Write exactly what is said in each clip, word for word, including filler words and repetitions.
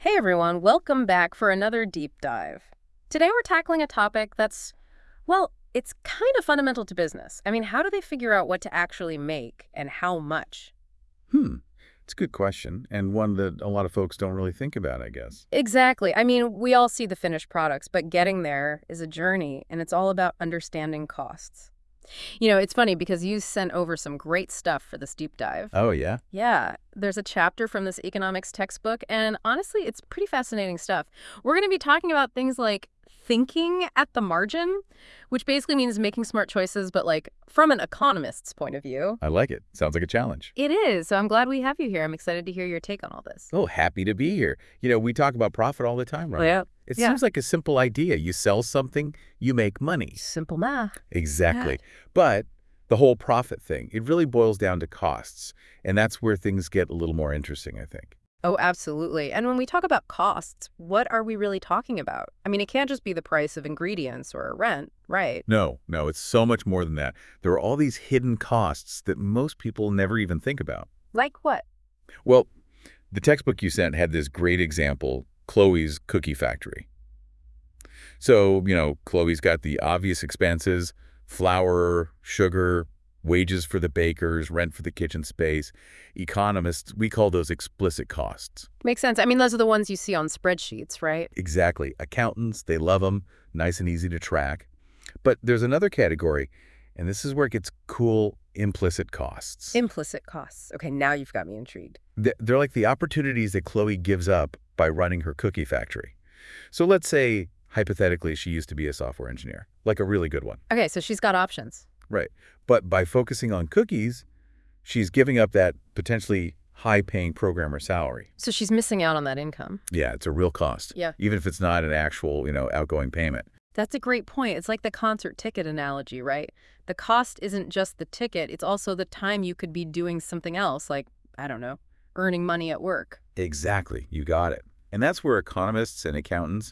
Hey everyone, welcome back for another deep dive. Today we're tackling a topic that's, well, it's kind of fundamental to business. I mean, how do they figure out what to actually make and how much? Hmm. It's a good question, and one that a lot of folks don't really think about, I guess. Exactly. I mean, we all see the finished products, but getting there is a journey, and it's all about understanding costs. You know, it's funny because you sent over some great stuff for this deep dive. Oh, yeah? Yeah, there's a chapter from this economics textbook, and honestly, it's pretty fascinating stuff. We're going to be talking about things like thinking at the margin, which basically means making smart choices, but like from an economist's point of view. I like it. Sounds like a challenge. It is, so I'm glad we have you here. I'm excited to hear your take on all this. Oh, happy to be here. You know, we talk about profit all the time, Oh, right? yeah. It Yeah. seems like a simple idea. You sell something, you make money. Simple math. Exactly. But the whole profit thing, it really boils down to costs, and that's where things get a little more interesting, I think. Oh, absolutely. And when we talk about costs, what are we really talking about? I mean, it can't just be the price of ingredients or rent, right? No, no, it's so much more than that. There are all these hidden costs that most people never even think about. Like what? Well, the textbook you sent had this great example, Chloe's Cookie Factory. So, you know, Chloe's got the obvious expenses, flour, sugar, wages for the bakers, rent for the kitchen space. Economists, we call those explicit costs. Makes sense. I mean, those are the ones you see on spreadsheets, right? Exactly. Accountants, they love them, nice and easy to track. But there's another category, and this is where it gets cool, implicit costs. Implicit costs. Okay, now you've got me intrigued. Th- They're like the opportunities that Chloe gives up by running her cookie factory. So let's say, hypothetically, she used to be a software engineer, like a really good one. Okay, so she's got options. Right. But by focusing on cookies, she's giving up that potentially high-paying programmer salary. So she's missing out on that income. Yeah, it's a real cost. Yeah. Even if it's not an actual, you know, outgoing payment. That's a great point. It's like the concert ticket analogy, right? The cost isn't just the ticket, it's also the time you could be doing something else, like, I don't know, earning money at work. Exactly. You got it. And that's where economists and accountants,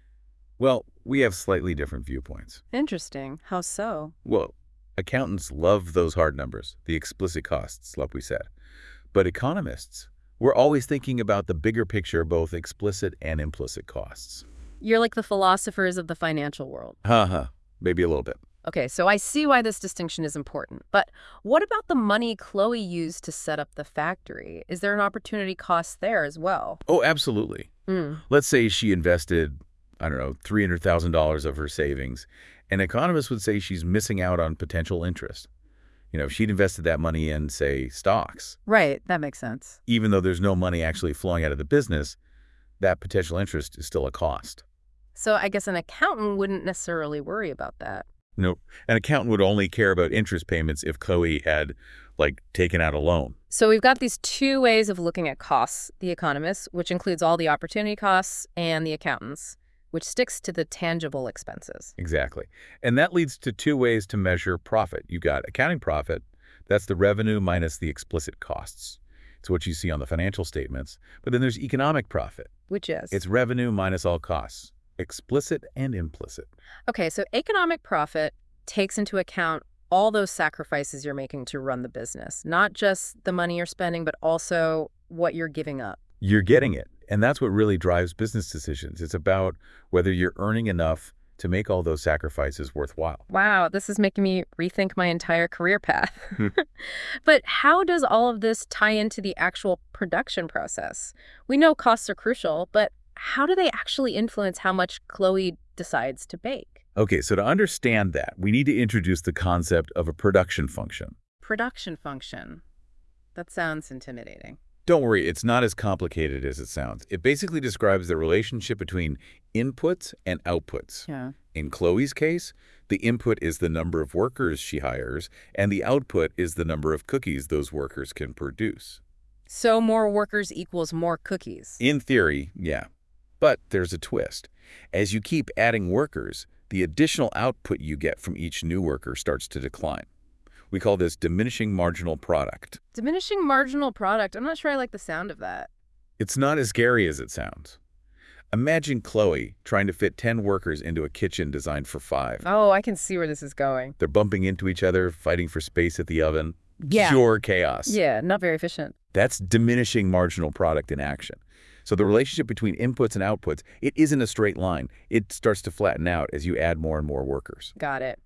well, we have slightly different viewpoints. Interesting. How so? Well, accountants love those hard numbers, the explicit costs, like we said. But economists, we're always thinking about the bigger picture, both explicit and implicit costs. You're like the philosophers of the financial world. Haha, maybe a little bit. Okay, so I see why this distinction is important. But what about the money Chloe used to set up the factory? Is there an opportunity cost there as well? Oh, absolutely. Mm. Let's say she invested, I don't know, three hundred thousand dollars of her savings. An economist would say she's missing out on potential interest. You know, if she'd invested that money in, say, stocks, Right, that makes sense. even though there's no money actually flowing out of the business, that potential interest is still a cost. So I guess an accountant wouldn't necessarily worry about that. Nope. An accountant would only care about interest payments if Chloe had, like, taken out a loan. So we've got these two ways of looking at costs, the economists, which includes all the opportunity costs, and the accountants, which sticks to the tangible expenses. Exactly. And that leads to two ways to measure profit. You got accounting profit, that's the revenue minus the explicit costs. It's what you see on the financial statements. But then there's economic profit. Which is? It's revenue minus all costs, explicit and implicit. Okay, so economic profit takes into account all those sacrifices you're making to run the business, not just the money you're spending, but also what you're giving up. You're getting it. And that's what really drives business decisions. It's about whether you're earning enough to make all those sacrifices worthwhile. Wow, this is making me rethink my entire career path. But how does all of this tie into the actual production process? We know costs are crucial, but how do they actually influence how much Chloe decides to bake? Okay, so to understand that, we need to introduce the concept of a production function. Production function. That sounds intimidating. Don't worry, it's not as complicated as it sounds. It basically describes the relationship between inputs and outputs. Yeah. In Chloe's case, the input is the number of workers she hires, and the output is the number of cookies those workers can produce. So more workers equals more cookies. In theory, yeah. But there's a twist. As you keep adding workers, the additional output you get from each new worker starts to decline. We call this diminishing marginal product. Diminishing marginal product. I'm not sure I like the sound of that. It's not as scary as it sounds. Imagine Chloe trying to fit ten workers into a kitchen designed for five. Oh, I can see where this is going. They're bumping into each other, fighting for space at the oven. Yeah. Pure chaos. Yeah, not very efficient. That's diminishing marginal product in action. So the relationship between inputs and outputs, it isn't a straight line. It starts to flatten out as you add more and more workers. Got it.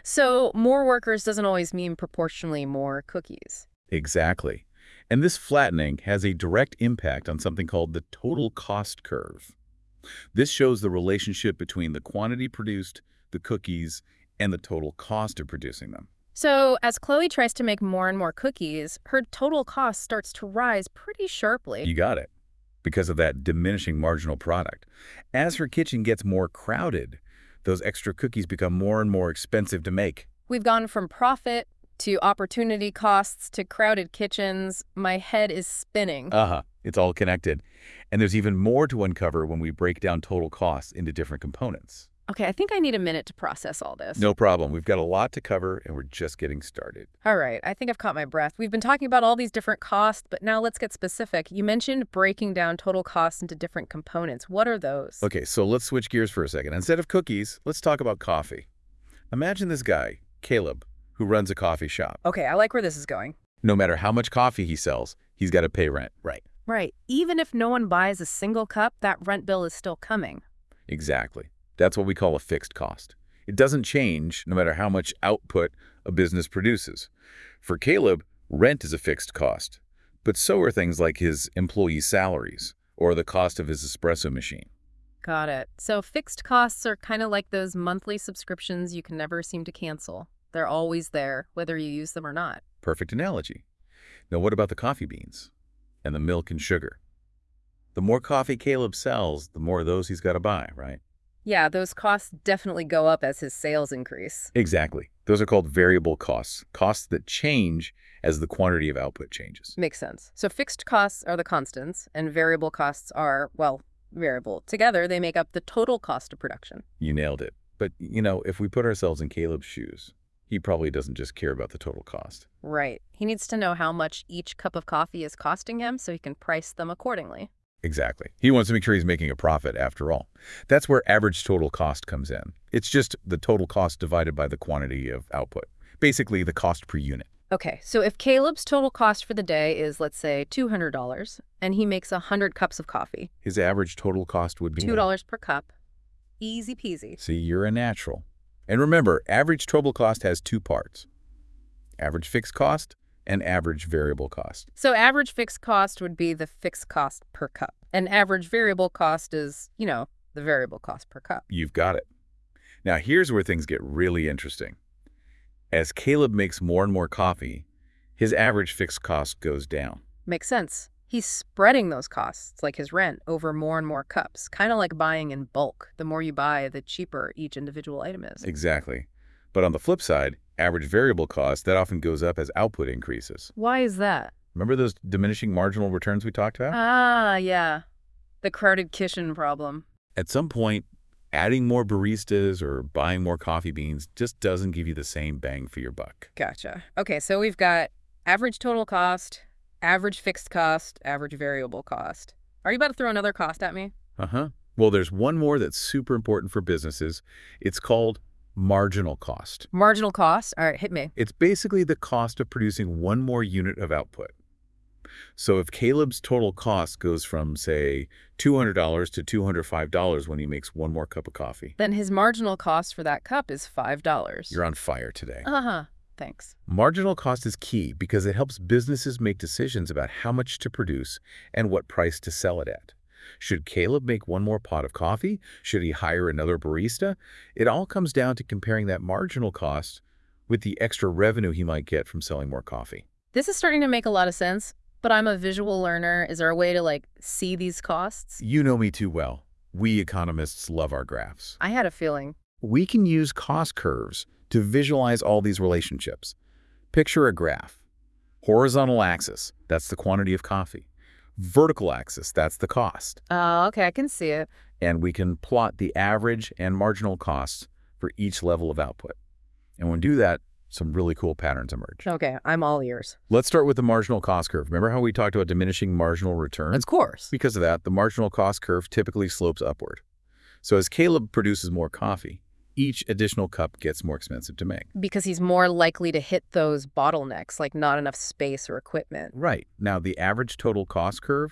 So more workers doesn't always mean proportionally more cookies. Exactly. And this flattening has a direct impact on something called the total cost curve. This shows the relationship between the quantity produced, the cookies, and the total cost of producing them. So as Chloe tries to make more and more cookies, her total cost starts to rise pretty sharply. You got it. Because of that diminishing marginal product. As her kitchen gets more crowded, those extra cookies become more and more expensive to make. We've gone from profit to opportunity costs to crowded kitchens. My head is spinning. Uh-huh. It's all connected. And there's even more to uncover when we break down total costs into different components. Okay, I think I need a minute to process all this. No problem. We've got a lot to cover, and we're just getting started. All right, I think I've caught my breath. We've been talking about all these different costs, but now let's get specific. You mentioned breaking down total costs into different components. What are those? Okay, so let's switch gears for a second. Instead of cookies, let's talk about coffee. Imagine this guy, Caleb, who runs a coffee shop. Okay, I like where this is going. No matter how much coffee he sells, he's got to pay rent, right? Right. Even if no one buys a single cup, that rent bill is still coming. Exactly. That's what we call a fixed cost. It doesn't change no matter how much output a business produces. For Caleb, rent is a fixed cost, but so are things like his employee salaries or the cost of his espresso machine. Got it. So fixed costs are kind of like those monthly subscriptions you can never seem to cancel. They're always there, whether you use them or not. Perfect analogy. Now what about the coffee beans and the milk and sugar? The more coffee Caleb sells, the more of those he's got to buy, right? Yeah, those costs definitely go up as his sales increase. Exactly. Those are called variable costs, costs that change as the quantity of output changes. Makes sense. So fixed costs are the constants, and variable costs are, well, variable. Together, they make up the total cost of production. You nailed it. But, you know, if we put ourselves in Caleb's shoes, he probably doesn't just care about the total cost. Right. He needs to know how much each cup of coffee is costing him so he can price them accordingly. Exactly. He wants to make sure he's making a profit after all. That's where average total cost comes in. It's just the total cost divided by the quantity of output. Basically, the cost per unit. Okay, so if Caleb's total cost for the day is, let's say, two hundred dollars, and he makes one hundred cups of coffee. His average total cost would be two dollars per cup. Easy peasy. See, you're a natural. And remember, average total cost has two parts. Average fixed cost and average variable cost. So average fixed cost would be the fixed cost per cup. And average variable cost is, you know, the variable cost per cup. You've got it. Now, here's where things get really interesting. As Caleb makes more and more coffee, his average fixed cost goes down. Makes sense. He's spreading those costs, like his rent, over more and more cups, kind of like buying in bulk. The more you buy, the cheaper each individual item is. Exactly. But on the flip side, average variable cost, that often goes up as output increases. Why is that? Remember those diminishing marginal returns we talked about? Ah, yeah. The crowded kitchen problem. At some point, adding more baristas or buying more coffee beans just doesn't give you the same bang for your buck. Gotcha. Okay, so we've got average total cost, average fixed cost, average variable cost. Are you about to throw another cost at me? Uh-huh. Well, there's one more that's super important for businesses. It's called marginal cost. Marginal cost? All right, hit me. It's basically the cost of producing one more unit of output. So if Caleb's total cost goes from, say, two hundred dollars to two hundred five dollars when he makes one more cup of coffee, then his marginal cost for that cup is five dollars. You're on fire today. Uh-huh. Thanks. Marginal cost is key because it helps businesses make decisions about how much to produce and what price to sell it at. Should Caleb make one more pot of coffee? Should he hire another barista? It all comes down to comparing that marginal cost with the extra revenue he might get from selling more coffee. This is starting to make a lot of sense, but I'm a visual learner. Is there a way to, like, see these costs? You know me too well. We economists love our graphs. I had a feeling. We can use cost curves to visualize all these relationships. Picture a graph. Horizontal axis, that's the quantity of coffee. Vertical axis, that's the cost. Oh, okay, I can see it. And we can plot the average and marginal costs for each level of output. And when we do that, some really cool patterns emerge. Okay, I'm all ears. Let's start with the marginal cost curve. Remember how we talked about diminishing marginal return? Of course. Because of that, the marginal cost curve typically slopes upward. So as Caleb produces more coffee, each additional cup gets more expensive to make. Because he's more likely to hit those bottlenecks, like not enough space or equipment. Right. Now, the average total cost curve,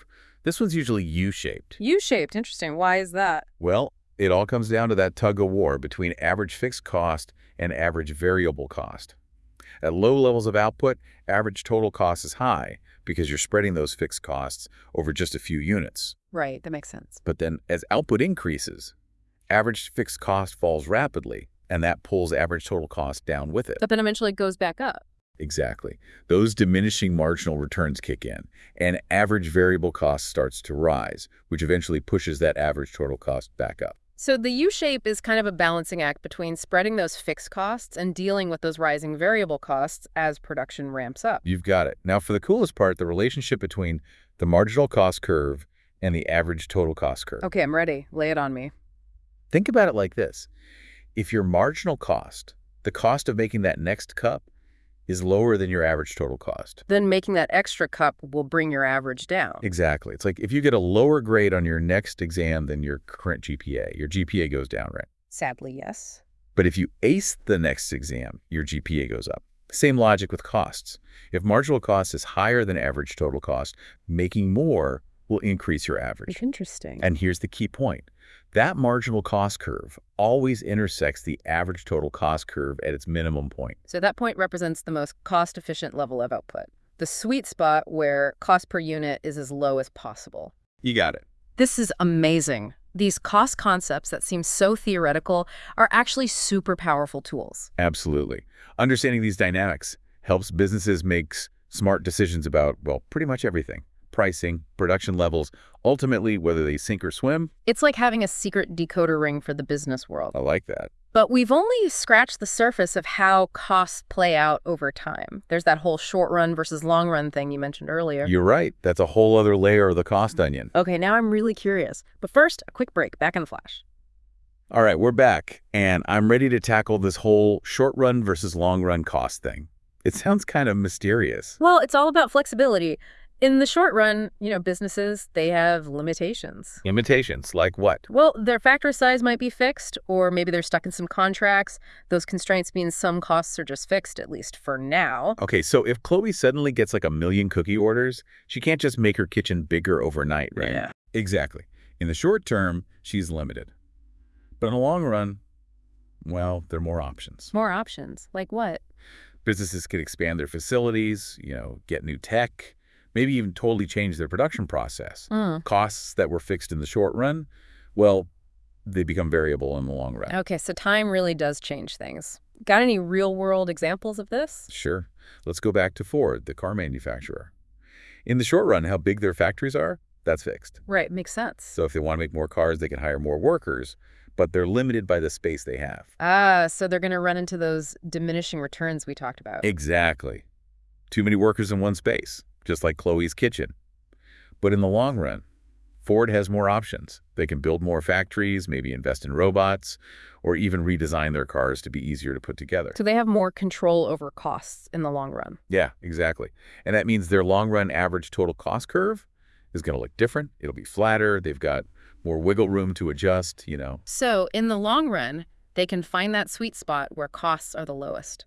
This one's usually U-shaped. U-shaped. Interesting. Why is that? Well, it all comes down to that tug-of-war between average fixed cost and average variable cost. At low levels of output, average total cost is high because you're spreading those fixed costs over just a few units. Right. That makes sense. But then as output increases, average fixed cost falls rapidly, and that pulls average total cost down with it. But then eventually it goes back up. Exactly. Those diminishing marginal returns kick in, and average variable cost starts to rise, which eventually pushes that average total cost back up. So the U-shape is kind of a balancing act between spreading those fixed costs and dealing with those rising variable costs as production ramps up. You've got it. Now, for the coolest part, the relationship between the marginal cost curve and the average total cost curve. Okay, I'm ready. Lay it on me. Think about it like this. If your marginal cost, the cost of making that next cup, is lower than your average total cost. Then making that extra cup will bring your average down. Exactly. It's like if you get a lower grade on your next exam than your current G P A, your G P A goes down, right? Sadly, yes. But if you ace the next exam, your G P A goes up. Same logic with costs. If marginal cost is higher than average total cost, making more will increase your average. Interesting. And here's the key point. That marginal cost curve always intersects the average total cost curve at its minimum point. So that point represents the most cost-efficient level of output, the sweet spot where cost per unit is as low as possible. You got it. This is amazing. These cost concepts that seem so theoretical are actually super powerful tools. Absolutely. Understanding these dynamics helps businesses make smart decisions about, well, pretty much everything. Pricing, production levels, ultimately whether they sink or swim. It's like having a secret decoder ring for the business world. I like that. But we've only scratched the surface of how costs play out over time. There's that whole short run versus long run thing you mentioned earlier. You're right. That's a whole other layer of the cost onion. Okay, now I'm really curious. But first, a quick break. Back in the flash. All right, we're back, and I'm ready to tackle this whole short run versus long run cost thing. It sounds kind of mysterious. Well, it's all about flexibility. In the short run, you know, businesses, they have limitations. Limitations, like what? Well, their factory size might be fixed, or maybe they're stuck in some contracts. Those constraints mean some costs are just fixed, at least for now. Okay, so if Chloe suddenly gets like a million cookie orders, she can't just make her kitchen bigger overnight, right? Yeah. Exactly. In the short term, she's limited. But in the long run, well, there are more options. More options? Like what? Businesses can expand their facilities, you know, get new tech, maybe even totally change their production process. Mm. Costs that were fixed in the short run, well, they become variable in the long run. Okay, so time really does change things. Got any real-world examples of this? Sure. Let's go back to Ford, the car manufacturer. In the short run, how big their factories are, that's fixed. Right, makes sense. So if they want to make more cars, they can hire more workers, but they're limited by the space they have. Ah, so they're going to run into those diminishing returns we talked about. Exactly. Too many workers in one space, just like Chloe's kitchen. But in the long run, Ford has more options. They can build more factories, maybe invest in robots, or even redesign their cars to be easier to put together. So they have more control over costs in the long run. Yeah, exactly. And that means their long-run average total cost curve is going to look different. It'll be flatter. They've got more wiggle room to adjust, you know. So in the long run, they can find that sweet spot where costs are the lowest.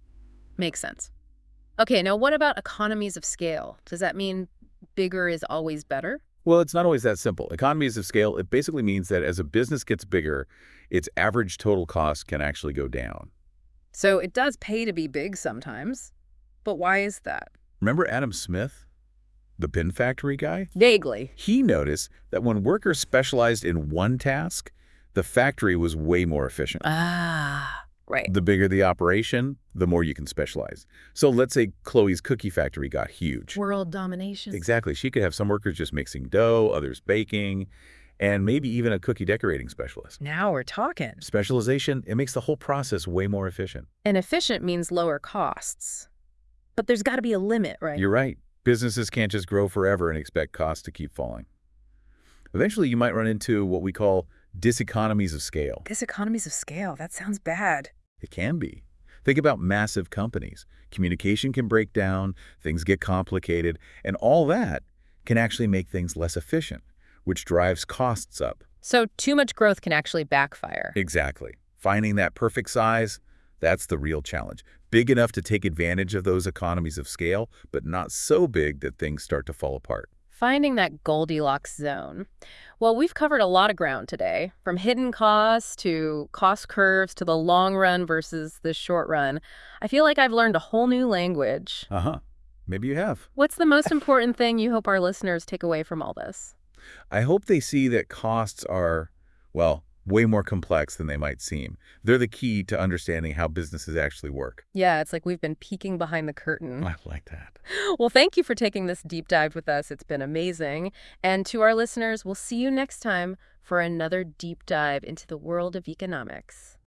Makes sense. Okay, now what about economies of scale? Does that mean bigger is always better? Well, it's not always that simple. Economies of scale, it basically means that as a business gets bigger, its average total cost can actually go down. So it does pay to be big sometimes. But why is that? Remember Adam Smith, the bin factory guy? Vaguely. He noticed that when workers specialized in one task, the factory was way more efficient. Ah, right. The bigger the operation, the more you can specialize. So let's say Chloe's cookie factory got huge. World domination. Exactly. She could have some workers just mixing dough, others baking, and maybe even a cookie decorating specialist. Now we're talking. Specialization, it makes the whole process way more efficient. And efficient means lower costs. But there's got to be a limit, right? You're right. Businesses can't just grow forever and expect costs to keep falling. Eventually, you might run into what we call diseconomies of scale. Diseconomies of scale, that sounds bad. It can be. Think about massive companies. Communication can break down, things get complicated, and all that can actually make things less efficient, which drives costs up. So too much growth can actually backfire. Exactly. Finding that perfect size, that's the real challenge. Big enough to take advantage of those economies of scale, but not so big that things start to fall apart. Finding that Goldilocks zone. Well, we've covered a lot of ground today, from hidden costs to cost curves to the long run versus the short run. I feel like I've learned a whole new language. Uh-huh. Maybe you have. What's the most important thing you hope our listeners take away from all this? I hope they see that costs are, well, way more complex than they might seem. They're the key to understanding how businesses actually work. Yeah, it's like we've been peeking behind the curtain. I like that. Well, thank you for taking this deep dive with us. It's been amazing. And to our listeners, we'll see you next time for another deep dive into the world of economics.